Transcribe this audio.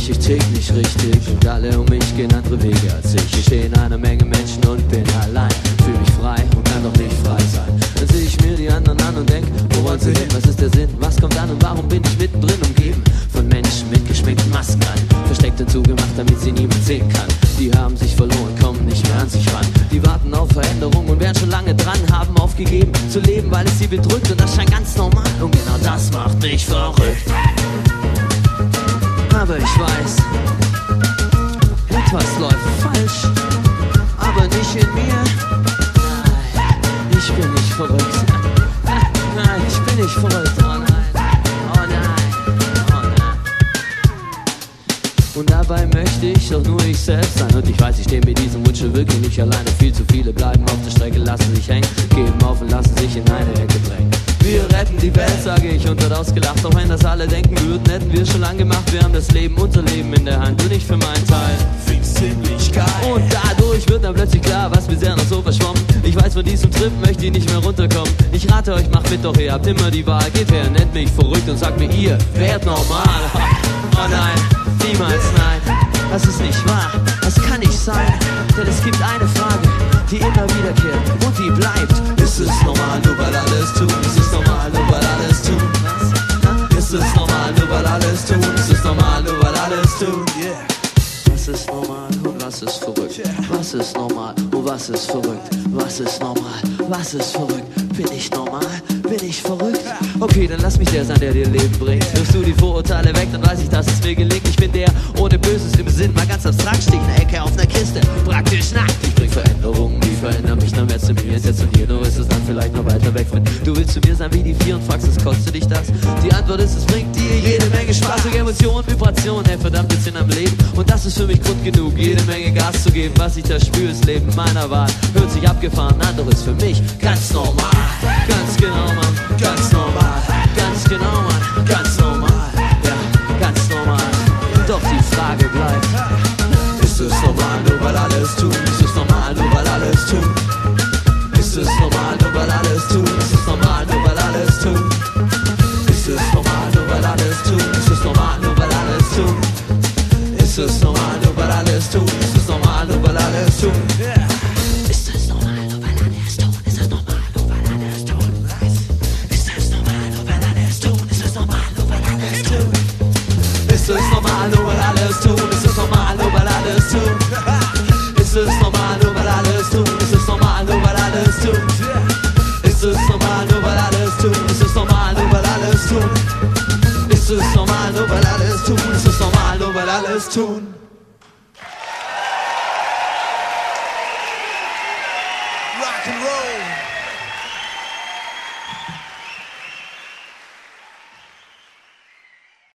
ich tick nicht richtig und alle um mich gehen andere Wege als ich. Ich stehe in einer Menge Menschen und bin allein, fühl mich frei und kann doch nicht frei sein. Dann sehe ich mir die anderen an und denk, wo wollen sie hin, was ist der Sinn, was kommt an und warum bin ich mittendrin umgeben von Menschen mit geschminkten Masken an, versteckt und zugemacht, damit sie niemand sehen kann. Die haben sich verloren, kommen nicht mehr an sich ran, die warten auf Veränderung und wären schon lange dran, haben aufgegeben zu leben, weil es sie bedrückt und das scheint ganz normal und genau das macht mich verrückt. Aber ich weiß, etwas läuft falsch, aber nicht in mir. Nein, ich bin nicht verrückt. Nein, ich bin nicht verrückt. Oh nein, oh nein, oh nein. Und dabei möchte ich doch nur ich selbst sein. Und ich weiß, ich stehe mit diesem Wunsch wirklich nicht alleine. Viel zu viele bleiben auf der Strecke, lassen sich hängen, geben auf und lassen sich in eine Ecke drängen. Wir retten die Welt, sage ich und wird ausgelacht. Auch wenn das alle denken würden, hätten wir schon lang gemacht. Wir haben das Leben, unser Leben in der Hand und ich für meinen Teil find's ziemlich geil. Und dadurch wird dann plötzlich klar, was bisher noch so verschwommen. Ich weiß, von diesem Trip möchte ich nicht mehr runterkommen. Ich rate euch, macht mit, doch ihr habt immer die Wahl. Geht her, nennt mich verrückt und sagt mir, ihr wärt normal. Oh nein, niemals nein, das ist nicht wahr, das kann nicht sein. Denn es gibt eine Frage, die immer wiederkehrt und die bleibt. Ist es normal, nur weil alles tun? Ist es normal, nur weil alles tun? Ist es normal, nur weil alles tun? Ist es normal, nur weil alles tun? Yeah. Was ist normal und was ist verrückt? Was ist normal und was ist verrückt? Was ist normal? Was ist verrückt? Bin ich normal? Bin ich verrückt? Okay, dann lass mich der sein, der dir Leben bringt. Wirfst du die Vorurteile weg, dann weiß ich, dass es mir gelingt. Ich bin der ohne Böses im Sinn, mal ganz abstrakt, steht in der Ecke auf einer Kiste, praktisch nackt. Ich bring Veränderungen, die verändern mich, dann wärst du mir jetzt und hier, nur ist es dann vielleicht noch weiter weg. Wenn du willst zu mir sein wie die Vier und fragst, es kostet dich das? Die Antwort ist, es bringt dir jede Menge Spaß und Emotionen, Vibrationen, hey verdammt, wir sind am Leben. Und das ist für mich Grund genug, jede Menge Gas zu geben. Was ich da spüre, ist Leben meiner Wahl. Hört sich abgefahren, anderes für mich ganz normal. Ganz genau, Mann, ganz normal. Ganz genau, Mann, ganz normal. Ja, ganz normal. Doch die Frage bleibt, ist es normal, nur weil alles tun? Ist es normal, nur weil alles tun? Ist es normal, nur weil alles tun? Ist es normal, nur weil alles tun? Ist es normal, nur weil alles tun? Ist es normal, nur weil alles tun? Ist es normal, nur weil alles tun? Ist es normal, nur weil alles tun? Ist es normal, nur weil alles tun? Ist es normal, nur weil alles tun? Ist es normal, nur weil alles tun? Ist es normal, nur weil alles tun? Ist es normal, nur weil alles tun? Ist es normal, nur weil alles tun? Ist es normal, nur weil alles tun? Ist es normal, nur weil alles tun? Ist es normal, nur weil alles tun? Ist es normal, nur weil alles tun? Ist es normal, nur weil alles tun? Ist es normal, nur weil alles tun? Rock and roll.